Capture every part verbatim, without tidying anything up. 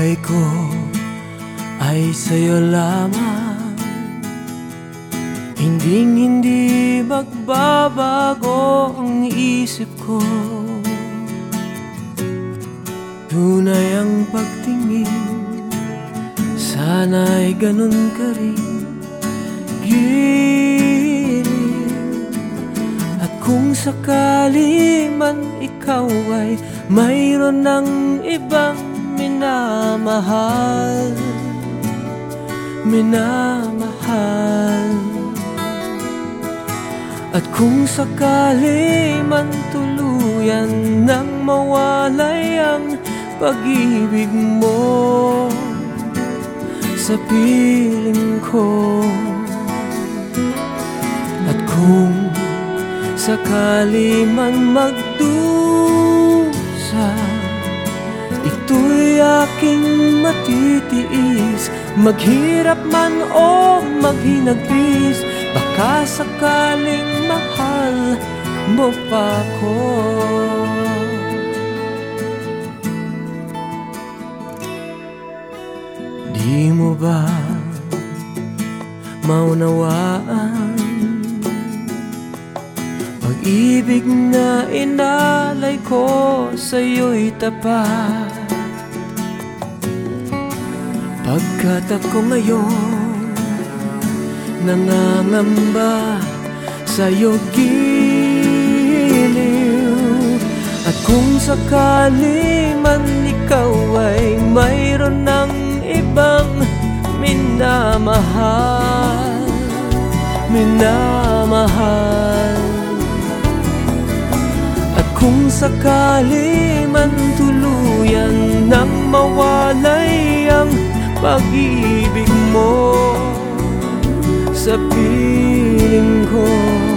buhay ko ay sa'yo lamang. Hinding hindi magbabago ang isip ko. Tunay ang pagtingin, sana'y ganun ka rin, giliw. At kung sakali man ikaw ay mayroon ng ibang minamahal, minamahal. At kung sakali man tuluyan nang mawalay ang pag-ibig mo sa piling ko, at kung sakali man magdusa, ito'y aking matitiis. Maghirap man o maghinagpis, baka sakaling mahal mo pa ko. Di mo ba maunawaan? Pag-ibig na inalay ko sa'yo'y tapat. Pagkat ako ngayon nangangamba sa'yo, giliw. At kung sakali man ikaw ay mayroon ng ibang minamahal, minamahal. At kung sakali man tuluyan nang mawalay ang pag-ibig mo sa piling ko,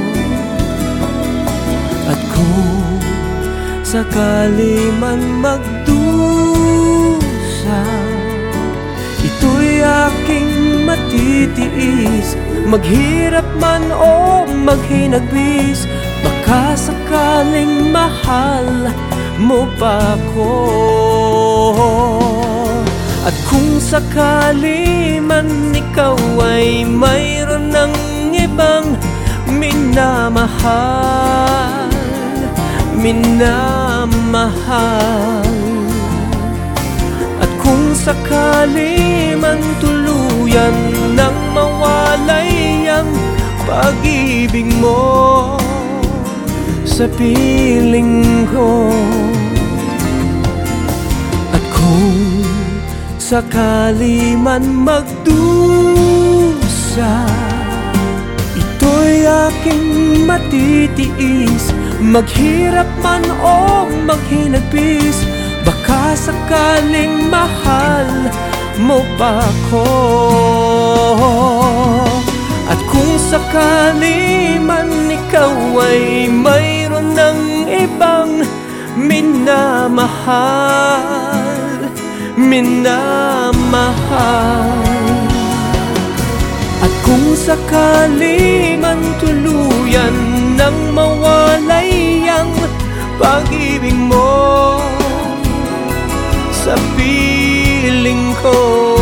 at kung sakali man magdusa, ito'y aking matitiis. Maghirap man o maghinagpis, baka sakaling mahal mo pa ko. At kung sakali man ikaw ay mayroon ng ibang minamahal, minamahal. At kung sakali man tuluyan nang mawalay ang pag-ibig mo sa piling ko, at kung sakali man magdusa, ito'y aking matitiis. Maghirap man o maghinagpis, baka sakaling mahal mo pa ko. At kung sakali man ikaw ay mayroon ng ibang minamahal, minamahal. At kung sakali man tuluyan nang mawalay ang pag-ibig mo sa piling ko,